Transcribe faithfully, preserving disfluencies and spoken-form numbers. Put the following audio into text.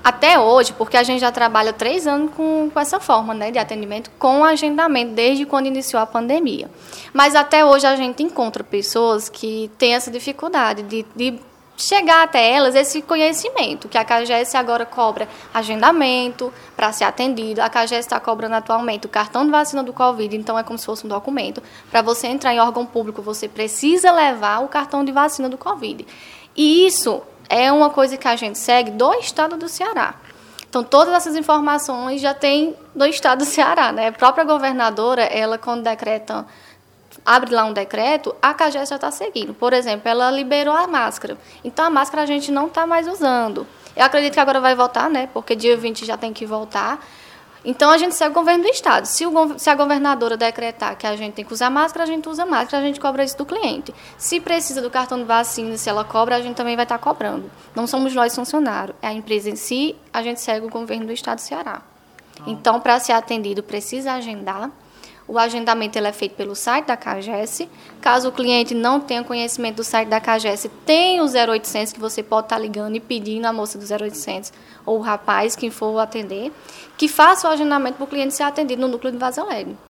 Até hoje, porque a gente já trabalha três anos com, com essa forma, né, de atendimento, com agendamento, desde quando iniciou a pandemia. Mas até hoje a gente encontra pessoas que têm essa dificuldade de, de chegar até elas esse conhecimento, que a CAGES agora cobra agendamento para ser atendido. A CAGES está cobrando atualmente o cartão de vacina do Covid, então é como se fosse um documento. Para você entrar em órgão público, você precisa levar o cartão de vacina do Covid. E isso é uma coisa que a gente segue do estado do Ceará. Então, todas essas informações já tem do estado do Ceará, né? A própria governadora, ela, quando decreta, abre lá um decreto, a CAGES já está seguindo. Por exemplo, ela liberou a máscara. Então, a máscara a gente não está mais usando. Eu acredito que agora vai voltar, né? Porque dia vinte já tem que voltar. Então, a gente segue o governo do estado. Se, o, se a governadora decretar que a gente tem que usar máscara, a gente usa máscara, a gente cobra isso do cliente. Se precisa do cartão de vacina, se ela cobra, a gente também vai estar cobrando. Não somos nós funcionários, é a empresa em si, a gente segue o governo do estado do Ceará. Então, para ser atendido, precisa agendar. O agendamento ele é feito pelo site da CAGES. Caso o cliente não tenha conhecimento do site da CAGES, tem o zero oitocentos que você pode estar ligando e pedindo a moça do zero oitocentos ou o rapaz, quem for atender, que faça o agendamento para o cliente ser atendido no núcleo de Vaza Alegre.